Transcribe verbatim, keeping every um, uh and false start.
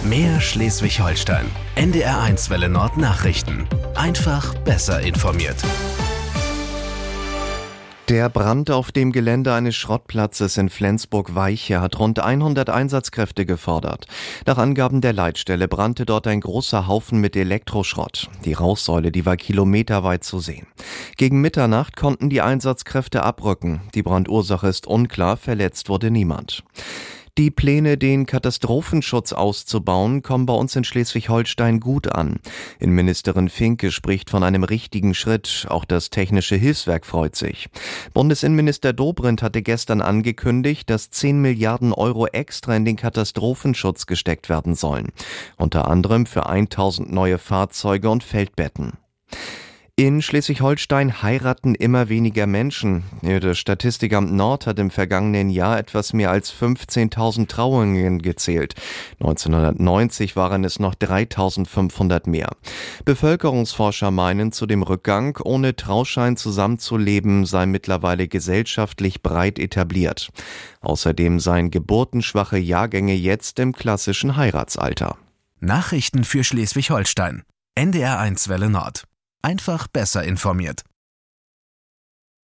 Mehr Schleswig-Holstein. N D R eins Welle Nord Nachrichten. Einfach besser informiert. Der Brand auf dem Gelände eines Schrottplatzes in Flensburg-Weiche hat rund hundert Einsatzkräfte gefordert. Nach Angaben der Leitstelle brannte dort ein großer Haufen mit Elektroschrott. Die Rauchsäule, die war kilometerweit zu sehen. Gegen Mitternacht konnten die Einsatzkräfte abrücken. Die Brandursache ist unklar, verletzt wurde niemand. Die Pläne, den Katastrophenschutz auszubauen, kommen bei uns in Schleswig-Holstein gut an. Innenministerin Finke spricht von einem richtigen Schritt. Auch das Technische Hilfswerk freut sich. Bundesinnenminister Dobrindt hatte gestern angekündigt, dass zehn Milliarden Euro extra in den Katastrophenschutz gesteckt werden sollen. Unter anderem für tausend neue Fahrzeuge und Feldbetten. In Schleswig-Holstein heiraten immer weniger Menschen. Das Statistikamt Nord hat im vergangenen Jahr etwas mehr als fünfzehntausend Trauungen gezählt. neunzehnhundertneunzig waren es noch dreitausendfünfhundert mehr. Bevölkerungsforscher meinen zu dem Rückgang, ohne Trauschein zusammenzuleben sei mittlerweile gesellschaftlich breit etabliert. Außerdem seien geburtenschwache Jahrgänge jetzt im klassischen Heiratsalter. Nachrichten für Schleswig-Holstein. N D R eins Welle Nord. Einfach besser informiert.